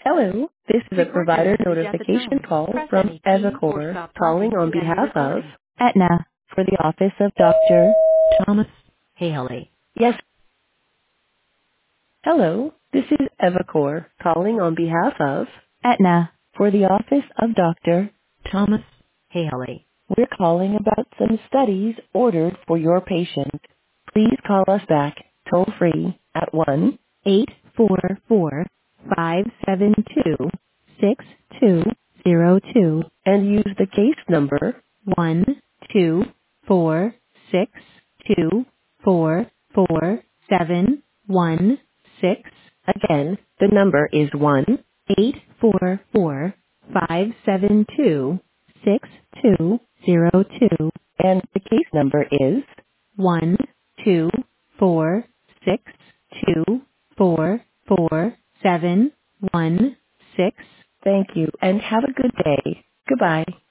Hello, this is a provider notification call from Evacor, calling on behalf of Aetna for the office of Dr. Thomas Haley. Yes, hello, this is Evacor, calling on behalf of Aetna for the office of Dr. Thomas Haley. We're calling about some studies ordered for your patient. Please call us back toll free at 1-844-572-6202 and use the case number 12462447716. Again, the number is 1-844-572-6202 and the case number is 12462447716. Thank you and have a good day. Goodbye.